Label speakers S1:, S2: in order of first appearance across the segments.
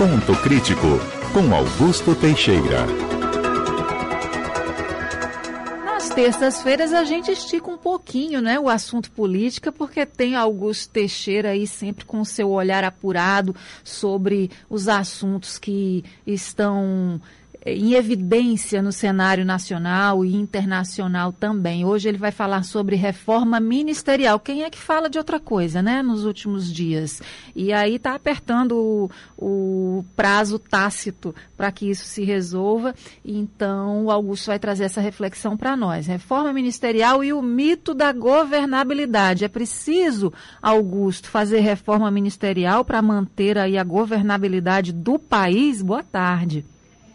S1: Ponto Crítico, com Augusto Teixeira.
S2: Nas terças-feiras a gente estica um pouquinho, né, o assunto política, porque tem Augusto Teixeira aí sempre com o seu olhar apurado sobre os assuntos que estão em evidência no cenário nacional e internacional também. Hoje ele vai falar sobre reforma ministerial. Quem é que fala de outra coisa, né, nos últimos dias? E aí está apertando o prazo tácito para que isso se resolva. Então, o Augusto vai trazer essa reflexão para nós. Reforma ministerial e o mito da governabilidade. É preciso, Augusto, fazer reforma ministerial para manter aí a governabilidade do país? Boa tarde.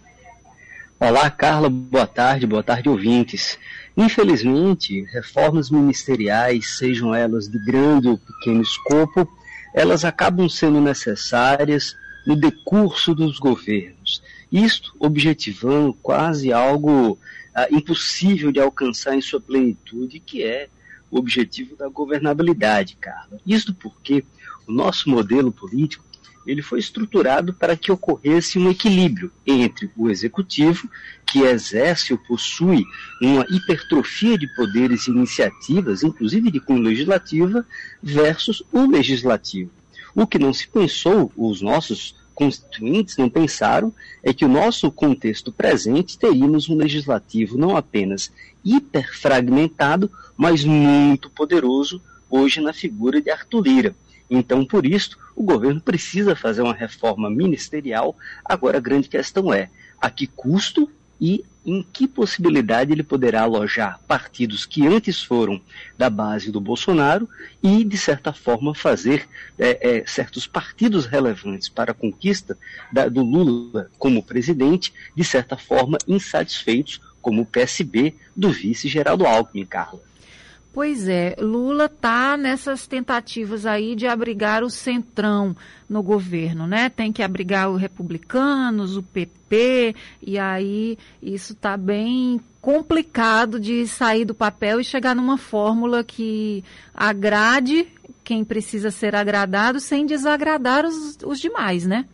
S3: Olá, Carla, boa tarde, ouvintes. Infelizmente, reformas ministeriais, sejam elas de grande ou pequeno escopo, elas acabam sendo necessárias no decurso dos governos. Isto objetivando quase algo impossível de alcançar em sua plenitude, que é o objetivo da governabilidade, Carla. Isto porque o nosso modelo político ele foi estruturado para que ocorresse um equilíbrio entre o executivo, que exerce ou possui uma hipertrofia de poderes e iniciativas, inclusive de cunho legislativa, versus o legislativo. O que não se pensou, os nossos constituintes não pensaram, é que o nosso contexto presente teríamos um legislativo não apenas hiperfragmentado, mas muito poderoso, hoje na figura de Arthur Lira. Então, por isso, o governo precisa fazer uma reforma ministerial. Agora, a grande questão é a que custo e em que possibilidade ele poderá alojar partidos que antes foram da base do Bolsonaro e, de certa forma, fazer certos partidos relevantes para a conquista do Lula como presidente, de certa forma, insatisfeitos, como o PSB do vice Geraldo Alckmin, Carla.
S2: Pois é, Lula está nessas tentativas aí de abrigar o centrão no governo, né? Tem que abrigar os republicanos, o PP, e aí isso está bem complicado de sair do papel e chegar numa fórmula que agrade quem precisa ser agradado sem desagradar os demais, né?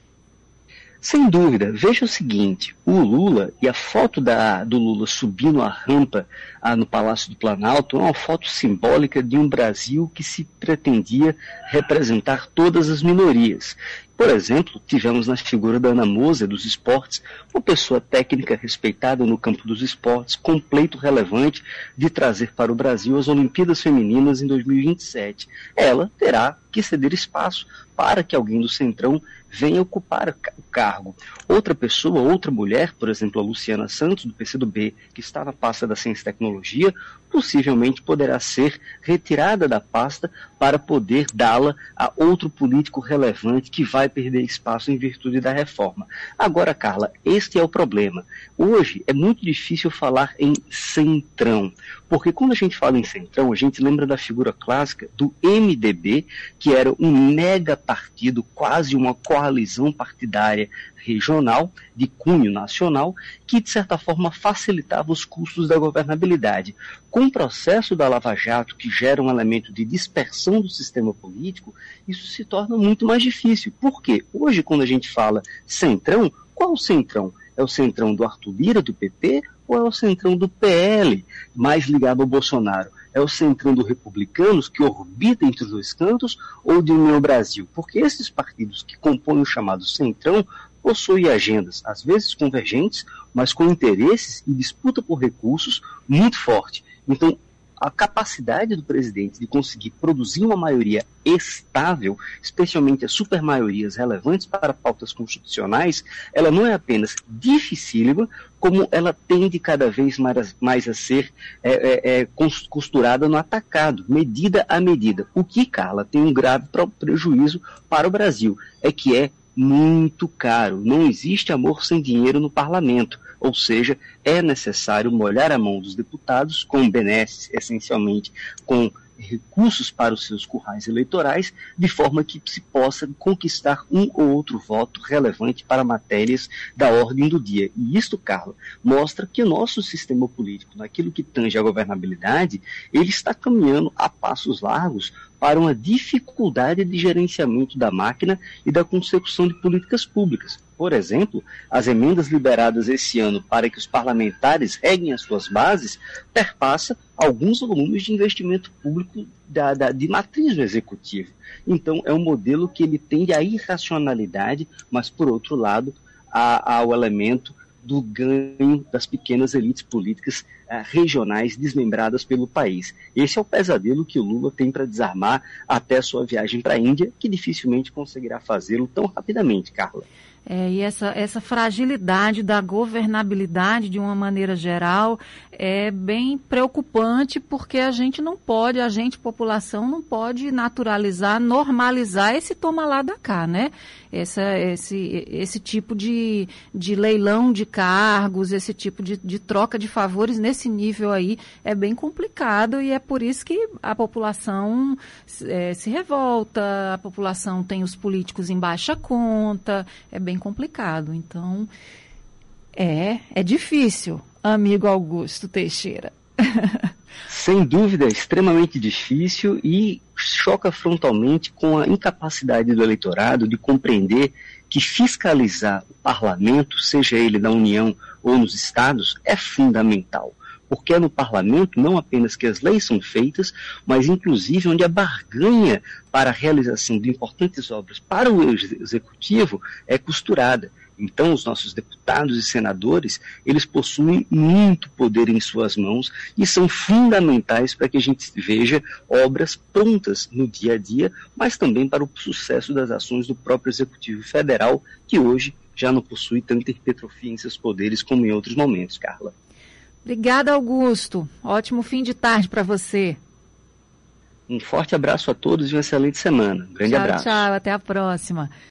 S3: Sem dúvida. Veja o seguinte, o Lula e a foto do Lula subindo a rampa no Palácio do Planalto é uma foto simbólica de um Brasil que se pretendia representar todas as minorias. Por exemplo, tivemos na figura da Ana Moser, dos esportes, uma pessoa técnica respeitada no campo dos esportes, completo, relevante, de trazer para o Brasil as Olimpíadas Femininas em 2027. Ela terá que ceder espaço para que alguém do Centrão venha ocupar o cargo. Outra pessoa, outra mulher, por exemplo, a Luciana Santos, do PCdoB, que está na pasta da Ciência e Tecnologia, possivelmente poderá ser retirada da pasta para poder dá-la a outro político relevante que vai perder espaço em virtude da reforma. Agora, Carla, este é o problema. Hoje é muito difícil falar em centrão, porque quando a gente fala em centrão, a gente lembra da figura clássica do MDB, que era um mega partido, quase uma coalizão partidária regional, de cunho nacional, que de certa forma facilitava os custos da governabilidade. Com o processo da Lava Jato, que gera um elemento de dispersão do sistema político, isso se torna muito mais difícil. Por quê? Hoje, quando a gente fala centrão, qual o centrão? É o centrão do Arthur Lira, do PP, ou é o centrão do PL, mais ligado ao Bolsonaro? É o centrão do Republicanos, que orbita entre os dois cantos, ou de União Brasil? Porque esses partidos que compõem o chamado centrão possuem agendas, às vezes convergentes, mas com interesses e disputa por recursos muito forte. Então, a capacidade do presidente de conseguir produzir uma maioria estável, especialmente as supermaiorias relevantes para pautas constitucionais, ela não é apenas dificílima, como ela tende cada vez mais a ser costurada no atacado, medida a medida. O que, Carla, tem um grave prejuízo para o Brasil, é que é muito caro. Não existe amor sem dinheiro no parlamento. Ou seja, é necessário molhar a mão dos deputados com benesses, essencialmente com recursos para os seus currais eleitorais, de forma que se possa conquistar um ou outro voto relevante para matérias da ordem do dia. E isto, Carla, mostra que o nosso sistema político, naquilo que tange a governabilidade, ele está caminhando a passos largos para uma dificuldade de gerenciamento da máquina e da consecução de políticas públicas. Por exemplo, as emendas liberadas esse ano para que os parlamentares reguem as suas bases perpassa alguns volumes de investimento público de matriz do executivo. Então, é um modelo que ele tende à irracionalidade, mas, por outro lado, ao elemento do ganho das pequenas elites políticas regionais desmembradas pelo país. Esse é o pesadelo que o Lula tem para desarmar até a sua viagem para a Índia, que dificilmente conseguirá fazê-lo tão rapidamente, Carla.
S2: E essa fragilidade da governabilidade, de uma maneira geral, é bem preocupante, porque a gente, população, não pode naturalizar, normalizar esse toma lá da cá, né? Esse tipo de leilão de cargos, esse tipo de troca de favores nesse nível aí é bem complicado, e é por isso que a população se revolta, a população tem os políticos em baixa conta, é bem complicado. Então, é difícil, amigo Augusto Teixeira.
S3: Sem dúvida, é extremamente difícil e choca frontalmente com a incapacidade do eleitorado de compreender que fiscalizar o parlamento, seja ele da União ou nos estados, é fundamental. Porque é no parlamento não apenas que as leis são feitas, mas inclusive onde a barganha para a realização de importantes obras para o executivo é costurada. Então, os nossos deputados e senadores, eles possuem muito poder em suas mãos e são fundamentais para que a gente veja obras prontas no dia a dia, mas também para o sucesso das ações do próprio Executivo Federal, que hoje já não possui tanta hipertrofia em seus poderes como em outros momentos, Carla.
S2: Obrigada, Augusto. Ótimo fim de tarde para você.
S3: Um forte abraço a todos e uma excelente semana. Um grande abraço.
S2: Tchau, até a próxima.